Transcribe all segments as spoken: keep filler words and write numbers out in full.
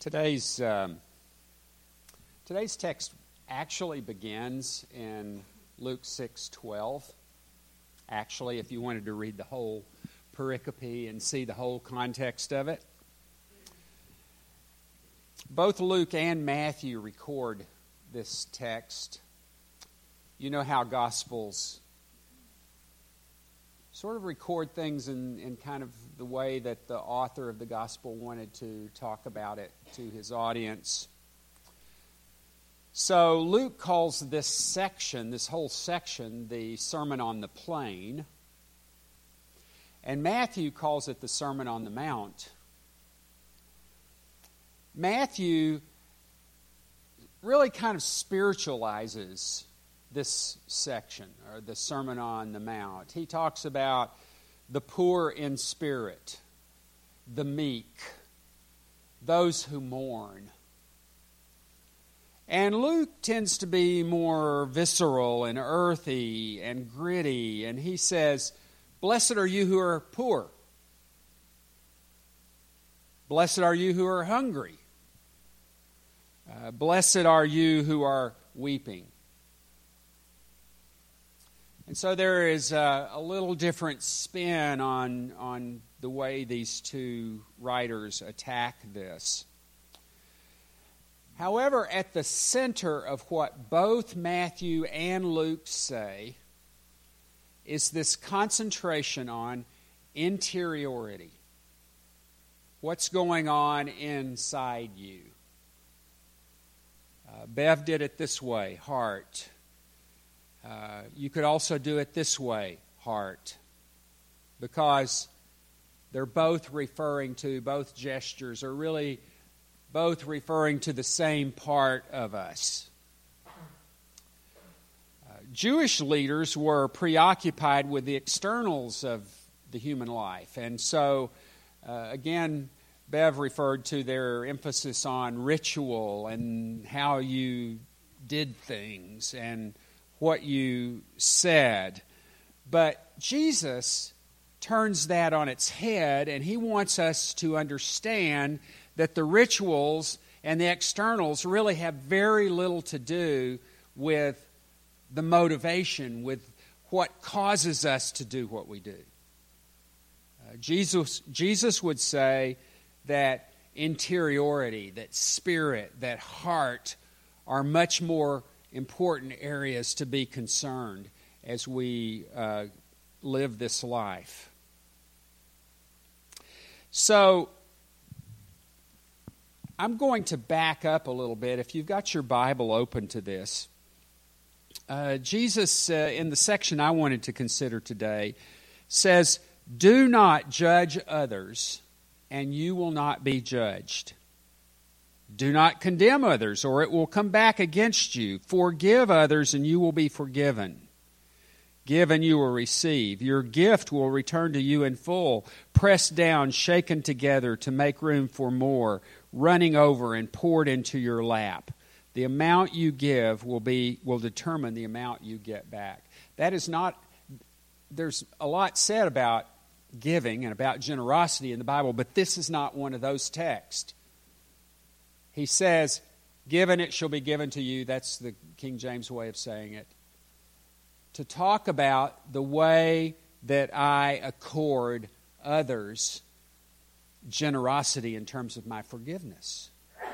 Today's um, today's text actually begins in Luke six twelve. Actually, if you wanted to read the whole pericope and see the whole context of it. Both Luke and Matthew record this text. You know how Gospels sort of record things in, in kind of the way that the author of the Gospel wanted to talk about it to his audience. So Luke calls this section, this whole section, the Sermon on the Plain. And Matthew calls it the Sermon on the Mount. Matthew really kind of spiritualizes this section, or the Sermon on the Mount. He talks about the poor in spirit, the meek, those who mourn. And Luke tends to be more visceral and earthy and gritty, and he says, "Blessed are you who are poor. Blessed are you who are hungry. Uh, blessed are you who are weeping." And so there is a, a little different spin on, on the way these two writers attack this. However, at the center of what both Matthew and Luke say is this concentration on interiority. What's going on inside you? Uh, Bev did it this way, heart. Uh, you could also do it this way, heart, because they're both referring to, both gestures are really both referring to the same part of us. Uh, Jewish leaders were preoccupied with the externals of the human life, and so, uh, again, Bev referred to their emphasis on ritual and how you did things and what you said. But Jesus turns that on its head, and he wants us to understand that the rituals and the externals really have very little to do with the motivation, with what causes us to do what we do. Uh, Jesus, Jesus would say that interiority, that spirit, that heart are much more important areas to be concerned as we uh, live this life. So, I'm going to back up a little bit. If you've got your Bible open to this, uh, Jesus, uh, in the section I wanted to consider today, says, "Do not judge others, and you will not be judged. Do not condemn others, or it will come back against you. Forgive others, and you will be forgiven. Give, and you will receive. Your gift will return to you in full, pressed down, shaken together to make room for more, running over and poured into your lap. The amount you give will be will determine the amount you get back." That is not, there's a lot said about giving and about generosity in the Bible, but this is not one of those texts. He says, "Given it shall be given to you." That's the King James way of saying it. To talk about the way that I accord others generosity in terms of my forgiveness.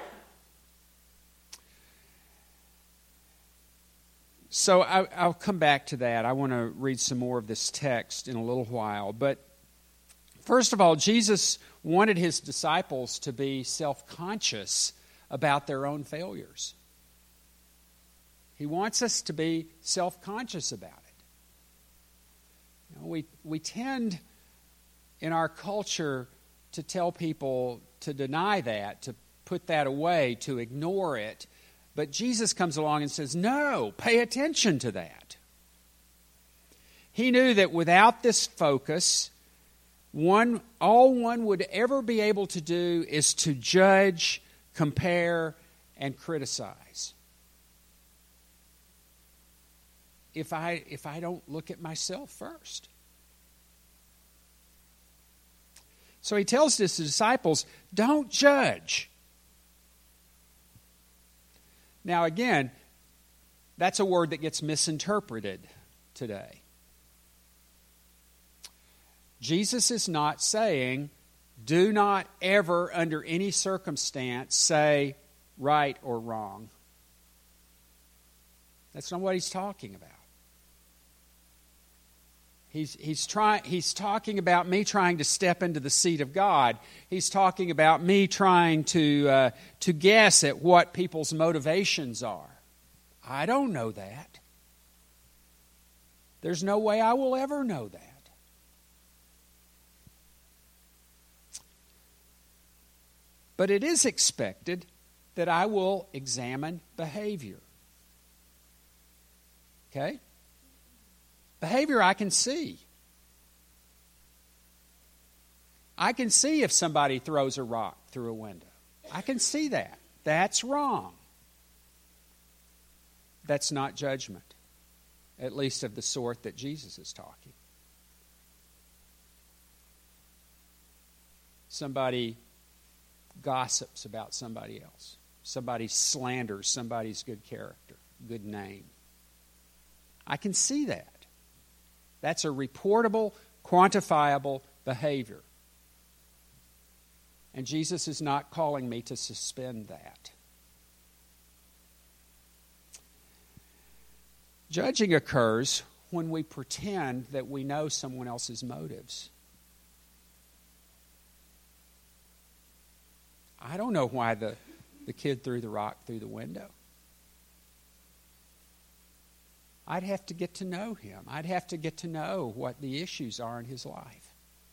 So I, I'll come back to that. I want to read some more of this text in a little while. But first of all, Jesus wanted his disciples to be self-conscious about their own failures. He wants us to be self-conscious about it. You know, we we tend in our culture to tell people to deny that, to put that away, to ignore it. But Jesus comes along and says, no, pay attention to that. He knew that without this focus, one all one would ever be able to do is to judge, compare, and criticize. If I if I don't look at myself first. So he tells his disciples, don't judge. Now, again, that's a word that gets misinterpreted today. Jesus is not saying, do not ever, under any circumstance, say right or wrong. That's not what he's talking about. He's, he's, try, he's talking about me trying to step into the seat of God. He's talking about me trying to, uh, to guess at what people's motivations are. I don't know that. There's no way I will ever know that. But it is expected that I will examine behavior. Okay? Behavior I can see. I can see if somebody throws a rock through a window. I can see that. That's wrong. That's not judgment, at least of the sort that Jesus is talking. Somebody gossips about somebody else. Somebody slanders somebody's good character, good name. I can see that. That's a reportable, quantifiable behavior. And Jesus is not calling me to suspend that. Judging occurs when we pretend that we know someone else's motives. I don't know why the, the kid threw the rock through the window. I'd have to get to know him. I'd have to get to know what the issues are in his life.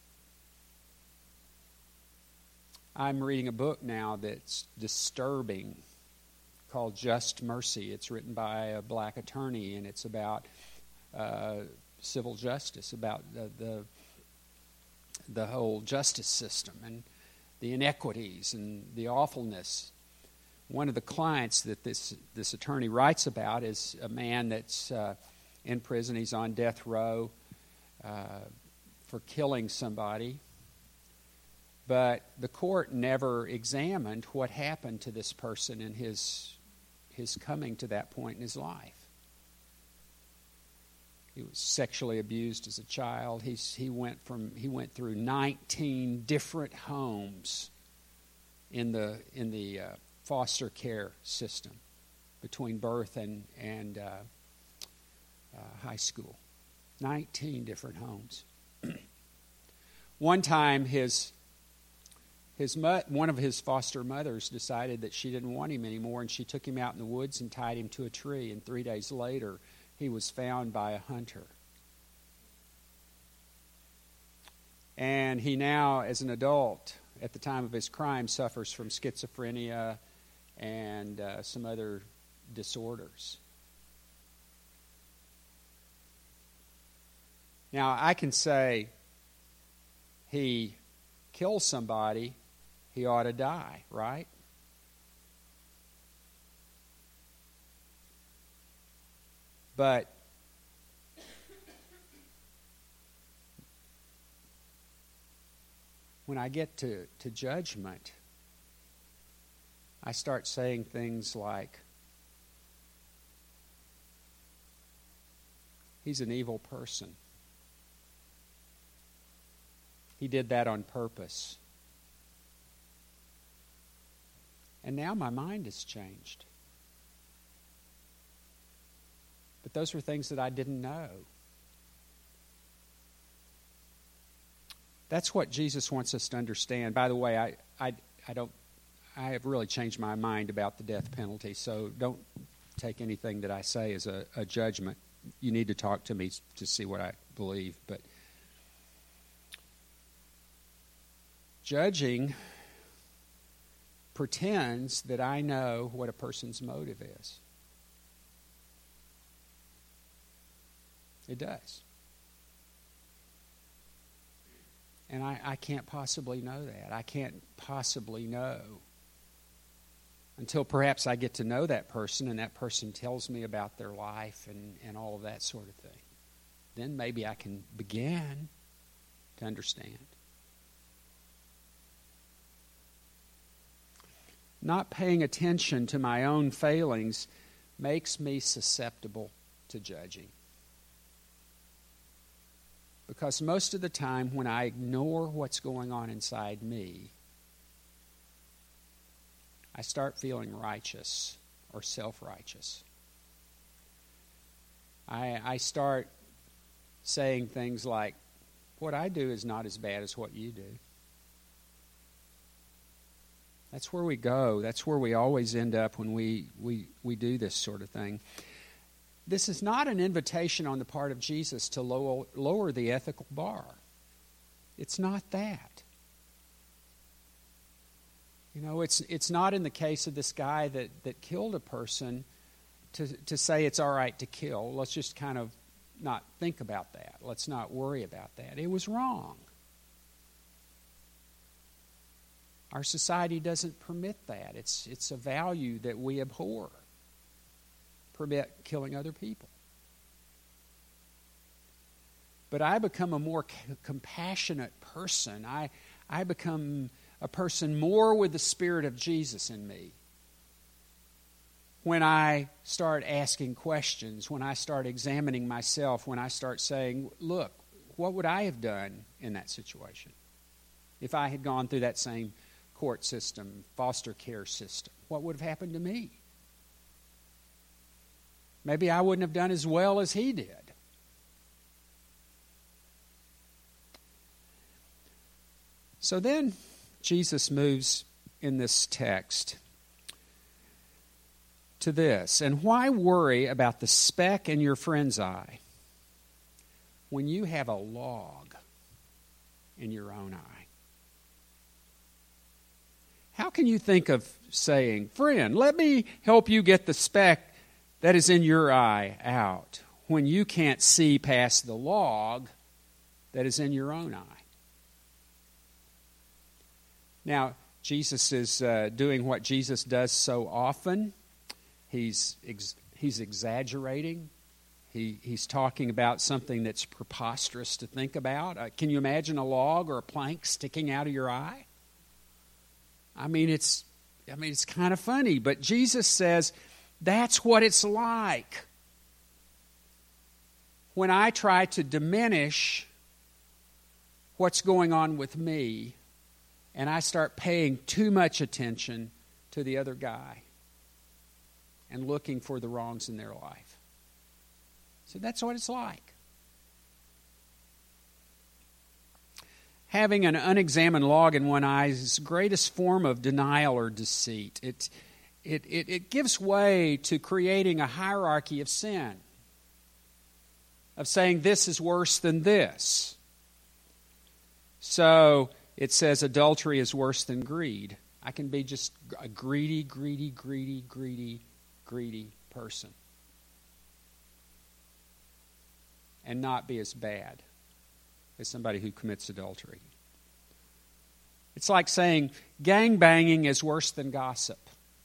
I'm reading a book now that's disturbing called Just Mercy. It's written by a black attorney, and it's about uh, civil justice, about the, the the whole justice system and the inequities and the awfulness. One of the clients that this, this attorney writes about is a man that's uh, in prison. He's on death row uh, for killing somebody. But the court never examined what happened to this person in his, his coming to that point in his life. He was sexually abused as a child. He's, he went from he went through nineteen different homes in the in the uh, foster care system between birth and and uh, uh, high school. nineteen different homes. One time, his his mo- one of his foster mothers decided that she didn't want him anymore, and she took him out in the woods and tied him to a tree. And three days later, he was found by a hunter. And he now, as an adult, at the time of his crime, suffers from schizophrenia and uh, some other disorders. Now, I can say he kills somebody, he ought to die, right? But when I get to, to judgment, I start saying things like, he's an evil person. He did that on purpose. And now my mind has changed. But those were things that I didn't know. That's what Jesus wants us to understand. By the way, I, I, I don't I have really changed my mind about the death penalty, so don't take anything that I say as a, a judgment. You need to talk to me to see what I believe. But judging pretends that I know what a person's motive is. It does. And I, I can't possibly know that. I can't possibly know until perhaps I get to know that person and that person tells me about their life and, and all of that sort of thing. Then maybe I can begin to understand. not paying attention to my own failings makes me susceptible to judging. Because most of the time when I ignore what's going on inside me, I start feeling righteous or self-righteous. I, I start saying things like, what I do is not as bad as what you do. That's where we go. That's where we always end up when we, we, we do this sort of thing. This is not an invitation on the part of Jesus to lower, lower the ethical bar. It's not that. You know, it's it's not in the case of this guy that, that killed a person to, to say it's all right to kill. Let's just kind of not think about that. Let's not worry about that. It was wrong. Our society doesn't permit that. It's it's a value that we abhor. Permit killing other people. But I become a more c- compassionate person. I I become a person more with the Spirit of Jesus in me when I start asking questions, when I start examining myself, when I start saying, look, what would I have done in that situation if I had gone through that same court system, foster care system? What would have happened to me? Maybe I wouldn't have done as well as he did. So then Jesus moves in this text to this. And why worry about the speck in your friend's eye when you have a log in your own eye? How can you think of saying, friend, let me help you get the speck that is in your eye out, when you can't see past the log that is in your own eye? Now, Jesus is uh, doing what Jesus does so often. He's ex- he's exaggerating. He he's talking about something that's preposterous to think about. Uh, can you imagine a log or a plank sticking out of your eye? I mean, it's I mean it's kind of funny, but Jesus says that's what it's like when I try to diminish what's going on with me and I start paying too much attention to the other guy and looking for the wrongs in their life. So that's what it's like. Having an unexamined log in one eye is the greatest form of denial or deceit. It, it, it, it gives way to creating a hierarchy of sin, of saying this is worse than this. So it says adultery is worse than greed. I can be just a greedy, greedy, greedy, greedy, greedy person and not be as bad as somebody who commits adultery. It's like saying gangbanging is worse than gossip.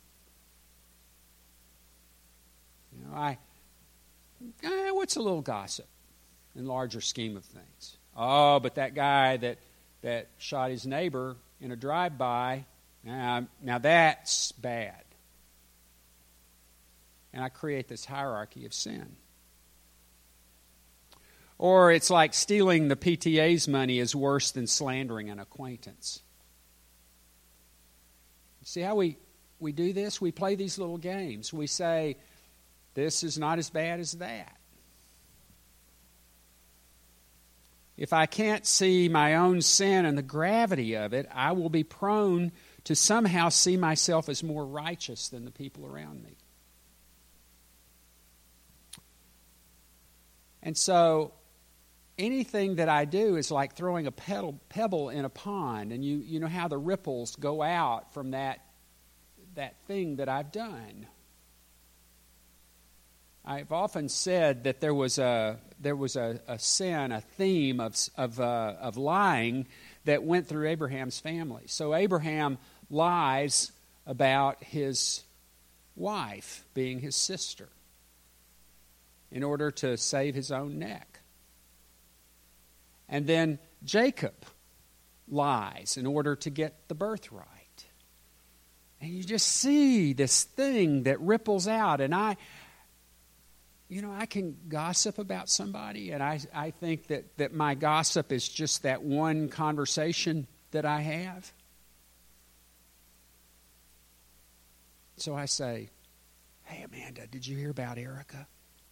You know, I, eh, what's a little gossip in the larger scheme of things? Oh, but that guy that that shot his neighbor in a drive-by, now, now that's bad. And I create this hierarchy of sin. Or it's like stealing the P T A's money is worse than slandering an acquaintance. See how we, we do this? We play these little games. We say, this is not as bad as that. If I can't see my own sin and the gravity of it, I will be prone to somehow see myself as more righteous than the people around me. And so anything that I do is like throwing a pebble, pebble in a pond, and you, you know how the ripples go out from that, that thing that I've done. I've often said that there was a there was a, a sin, a theme of of uh, of lying that went through Abraham's family. So Abraham lies about his wife being his sister in order to save his own neck. And then Jacob lies in order to get the birthright. And you just see this thing that ripples out. And I, you know, I can gossip about somebody, and I, I think that, that my gossip is just that one conversation that I have. So I say, hey, Amanda, did you hear about Erica?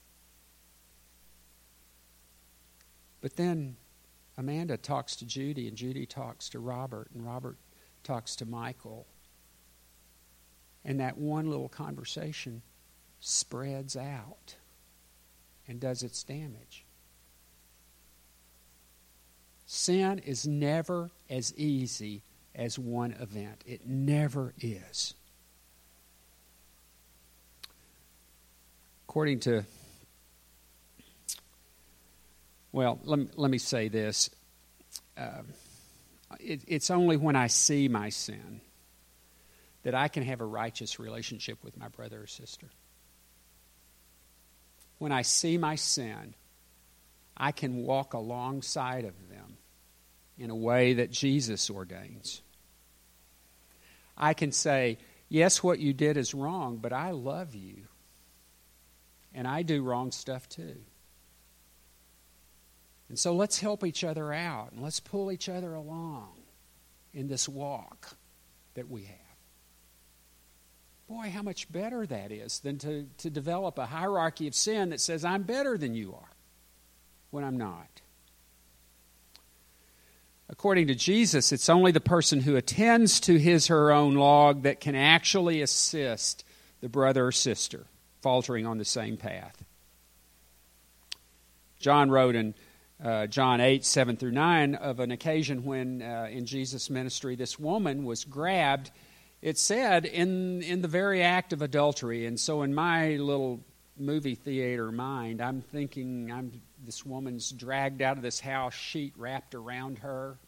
But then Amanda talks to Judy, and Judy talks to Robert, and Robert talks to Michael. And that one little conversation spreads out and does its damage. Sin is never as easy as one event. It never is. According to, well, let me, let me say this. Uh, it, it's only when I see my sin that I can have a righteous relationship with my brother or sister. When I see my sin, I can walk alongside of them in a way that Jesus ordains. I can say, yes, what you did is wrong, but I love you. And I do wrong stuff too. And so let's help each other out, and let's pull each other along in this walk that we have. Boy, how much better that is than to, to develop a hierarchy of sin that says I'm better than you are when I'm not. According to Jesus, it's only the person who attends to his or her own log that can actually assist the brother or sister faltering on the same path. John wrote in uh, John eight, seven through nine of an occasion when uh, in Jesus' ministry this woman was grabbed, it said, in, in the very act of adultery. And so in my little movie theater mind, I'm thinking I'm this woman's dragged out of this house, sheet wrapped around her.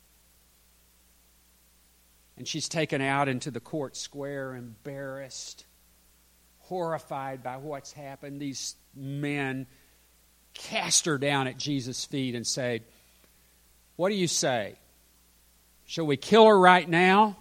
And she's taken out into the court square, embarrassed, horrified by what's happened. These men cast her down at Jesus' feet and say, what do you say? Shall we kill her right now?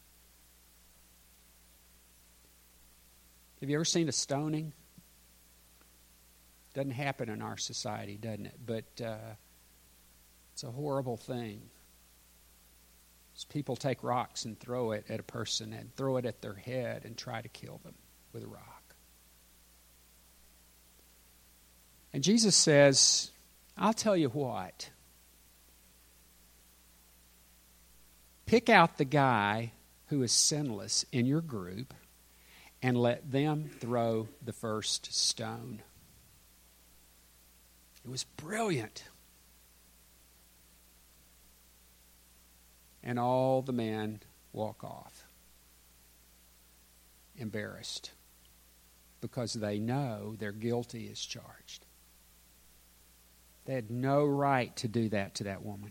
Have you ever seen a stoning? Doesn't happen in our society, doesn't it? But uh, it's a horrible thing. As people take rocks and throw it at a person and throw it at their head and try to kill them with a rock. And Jesus says, I'll tell you what. Pick out the guy who is sinless in your group and let them throw the first stone. It was brilliant. And all the men walk off, embarrassed, because they know their guilty is charged. They had no right to do that to that woman.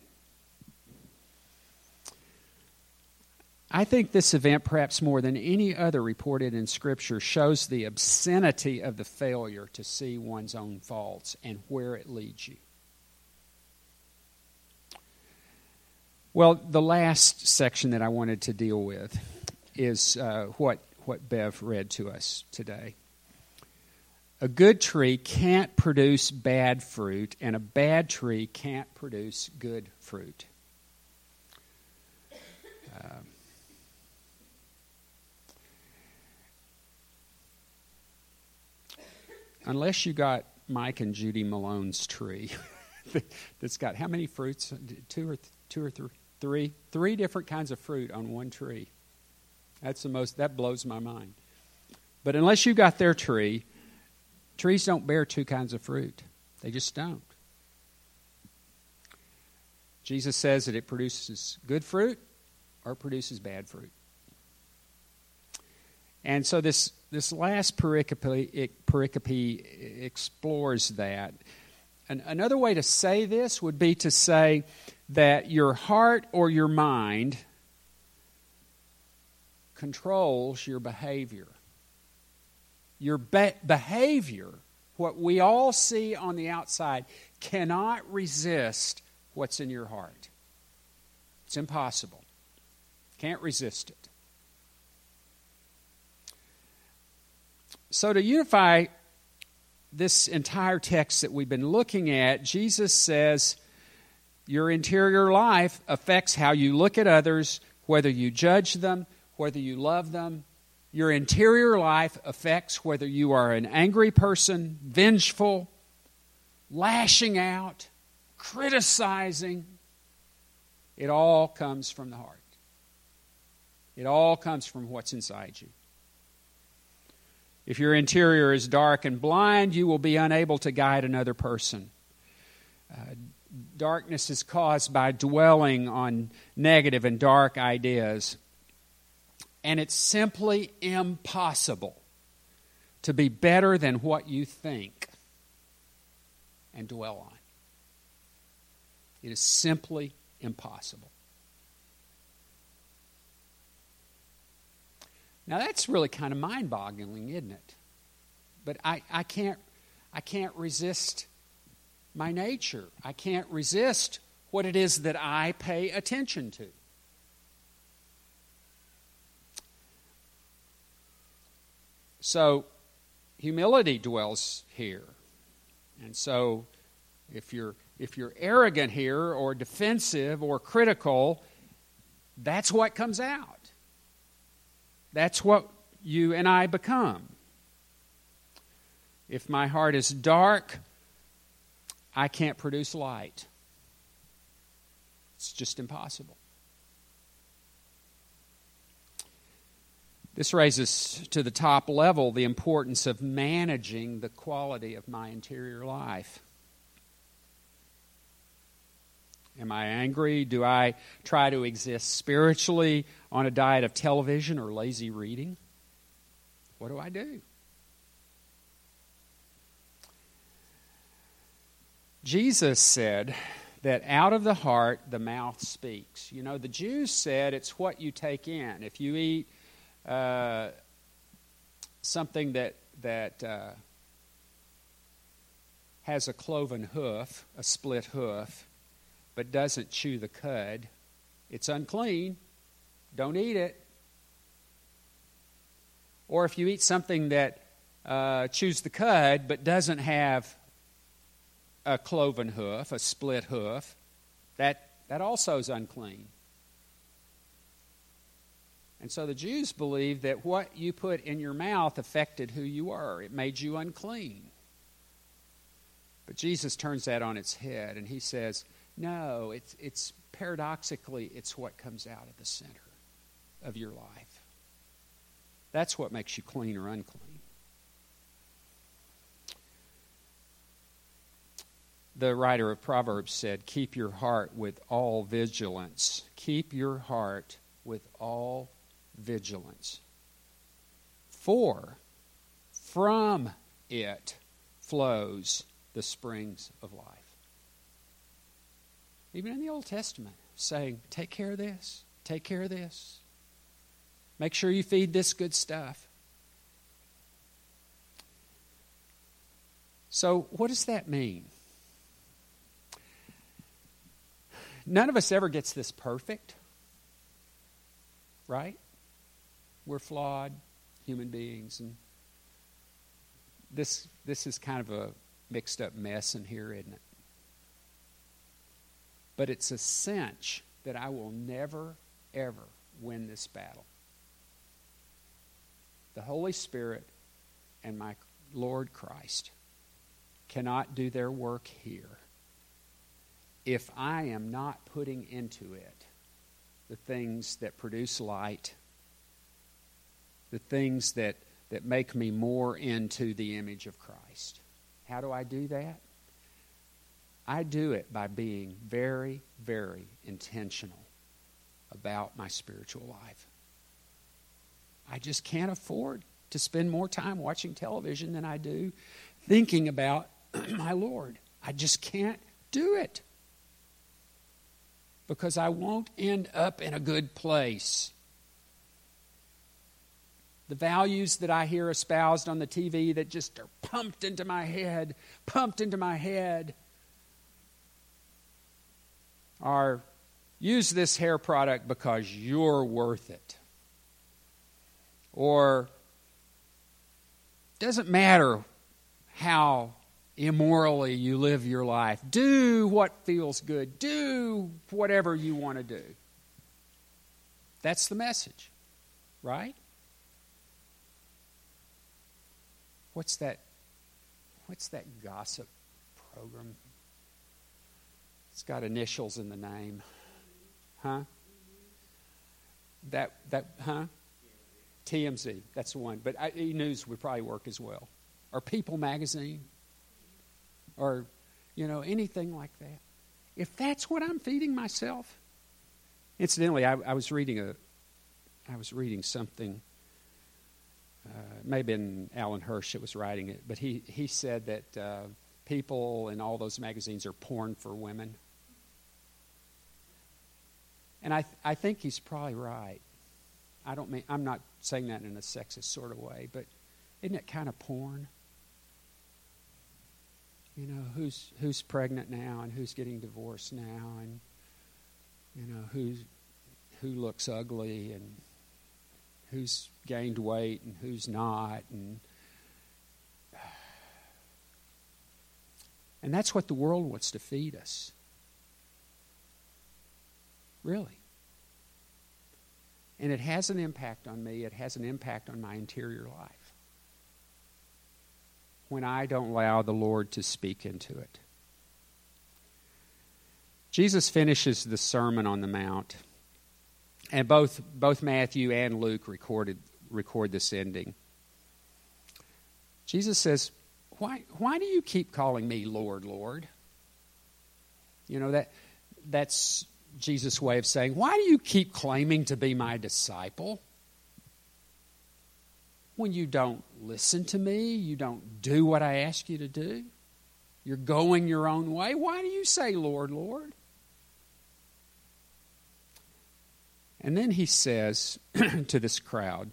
I think this event, perhaps more than any other reported in Scripture, shows the obscenity of the failure to see one's own faults and where it leads you. Well, the last section that I wanted to deal with is uh, what, what Bev read to us today. A good tree can't produce bad fruit, and a bad tree can't produce good fruit. Uh, unless you got Mike and Judy Malone's tree that's got how many fruits? Two or th- two or th- three, three different kinds of fruit on one tree. That's the most. That blows my mind. But unless you got their tree, trees don't bear two kinds of fruit. They just don't. Jesus says that it produces good fruit or produces bad fruit. And so this, this last pericope, pericope explores that. And another way to say this would be to say that your heart or your mind controls your behavior. Your be- behavior, what we all see on the outside, cannot resist what's in your heart. It's impossible. Can't resist it. So to unify this entire text that we've been looking at, Jesus says your interior life affects how you look at others, whether you judge them, whether you love them. Your interior life affects whether you are an angry person, vengeful, lashing out, criticizing. It all comes from the heart. It all comes from what's inside you. If your interior is dark and blind, you will be unable to guide another person. Uh, darkness is caused by dwelling on negative and dark ideas. And it's simply impossible to be better than what you think and dwell on. It is simply impossible. Now that's really kind of mind-boggling, isn't it? But I, I can't I can't resist my nature. I can't resist what it is that I pay attention to. So humility dwells here. And so if you're if you're arrogant here or defensive or critical, that's what comes out. That's what you and I become. If my heart is dark, I can't produce light. It's just impossible. This raises to the top level the importance of managing the quality of my interior life. Am I angry? Do I try to exist spiritually on a diet of television or lazy reading? What do I do? Jesus said that out of the heart the mouth speaks. You know, the Jews said it's what you take in. If you eat uh, something that that uh, has a cloven hoof, a split hoof, but doesn't chew the cud, it's unclean. Don't eat it. Or if you eat something that uh, chews the cud but doesn't have a cloven hoof, a split hoof, that, that also is unclean. And so the Jews believed that what you put in your mouth affected who you were. It made you unclean. But Jesus turns that on its head and he says, no, it's, it's paradoxically, it's what comes out of the center of your life. That's what makes you clean or unclean. The writer of Proverbs said, keep your heart with all vigilance. Keep your heart with all vigilance. For from it flows the springs of life. Even in the Old Testament, saying, take care of this, take care of this. Make sure you feed this good stuff. So what does that mean? None of us ever gets this perfect, right? We're flawed human beings, and this this is kind of a mixed up mess in here, isn't it? But it's a cinch that I will never, ever win this battle. The Holy Spirit and my Lord Christ cannot do their work here if I am not putting into it the things that produce light, the things that, that make me more into the image of Christ. How do I do that? I do it by being very, very intentional about my spiritual life. I just can't afford to spend more time watching television than I do thinking about my Lord. I just can't do it because I won't end up in a good place. The values that I hear espoused on the T V that just are pumped into my head, pumped into my head, are use this hair product because you're worth it. Or Doesn't matter how immorally you live your life. Do what feels good. Do whatever you want to do. That's the message, right? What's that? What's that gossip program? It's got initials in the name. Huh? That, that, huh? T M Z, that's the one. But E! News would probably work as well. Or People Magazine. Or, you know, anything like that. If that's what I'm feeding myself. Incidentally, I, I was reading a, I was reading something, uh, maybe in Alan Hirsch that was writing it, but he, he said that uh, People in all those magazines are porn for women. And I, I think he's probably right. I don't mean, I'm not saying that in a sexist sort of way, but isn't it kind of porn? You know, who's who's pregnant now and who's getting divorced now, and you know, who's who looks ugly and who's gained weight and who's not, and and that's what the world wants to feed us. Really. And it has an impact on me. It has an impact on my interior life when I don't allow the Lord to speak into it. Jesus finishes the Sermon on the Mount, and both both Matthew and Luke recorded record this ending. Jesus says, "Why why do you keep calling me Lord, Lord?" You know, that that's Jesus' way of saying, why do you keep claiming to be my disciple when you don't listen to me, you don't do what I ask you to do, you're going your own way? Why do you say, Lord, Lord? And then he says to this crowd,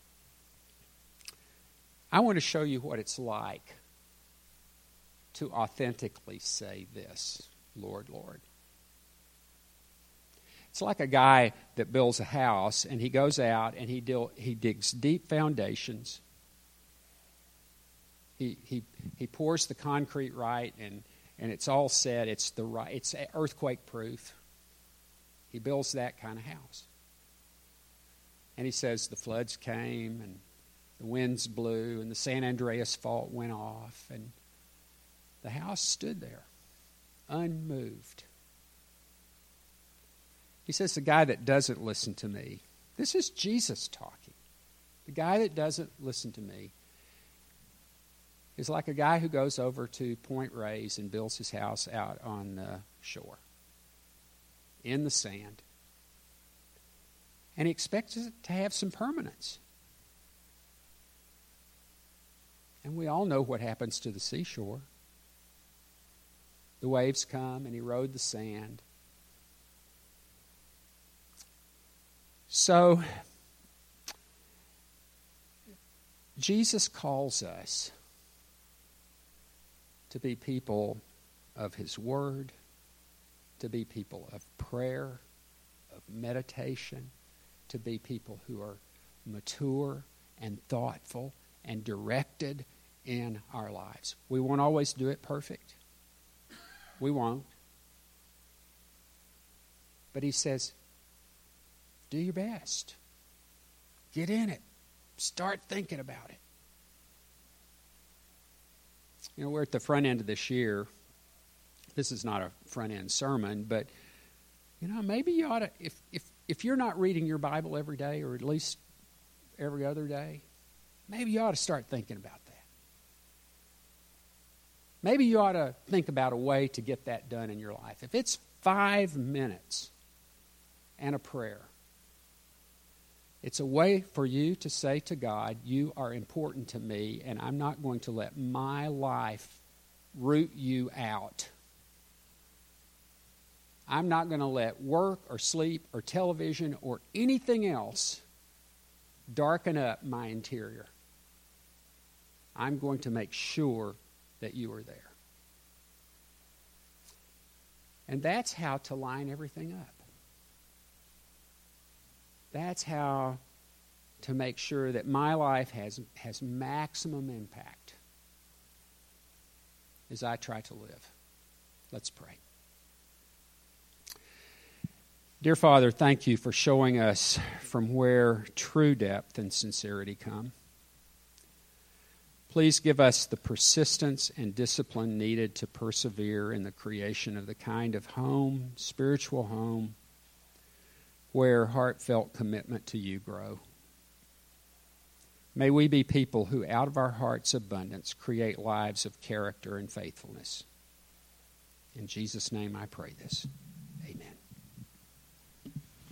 I want to show you what it's like to authentically say this, Lord, Lord. It's like a guy that builds a house, and he goes out and he deal, he digs deep foundations. He he he pours the concrete right, and, and it's all set. It's the right. It's earthquake proof. He builds that kind of house. And he says the floods came, and the winds blew, and the San Andreas fault went off, and the house stood there, unmoved. He says the guy that doesn't listen to me, this is Jesus talking. The guy that doesn't listen to me is like a guy who goes over to Point Reyes and builds his house out on the shore, in the sand. And he expects it to have some permanence. And we all know what happens to the seashore. The waves come and erode the sand. So, Jesus calls us to be people of His Word, to be people of prayer, of meditation, to be people who are mature and thoughtful and directed in our lives. We won't always do it perfect. We won't. But He says, do your best. Get in it. Start thinking about it. You know, we're at the front end of this year. This is not a front end sermon, but you know, maybe you ought to, if if if you're not reading your Bible every day, or at least every other day, maybe you ought to start thinking about that. Maybe you ought to think about a way to get that done in your life. If it's five minutes and a prayer, it's a way for you to say to God, you are important to me, and I'm not going to let my life root you out. I'm not going to let work or sleep or television or anything else darken up my interior. I'm going to make sure that you are there. And that's how to line everything up. That's how to make sure that my life has, has maximum impact as I try to live. Let's pray. Dear Father, thank you for showing us from where true depth and sincerity come. Please give us the persistence and discipline needed to persevere in the creation of the kind of home, spiritual home, where heartfelt commitment to you grow. May we be people who, out of our heart's abundance, create lives of character and faithfulness. In Jesus' name I pray this.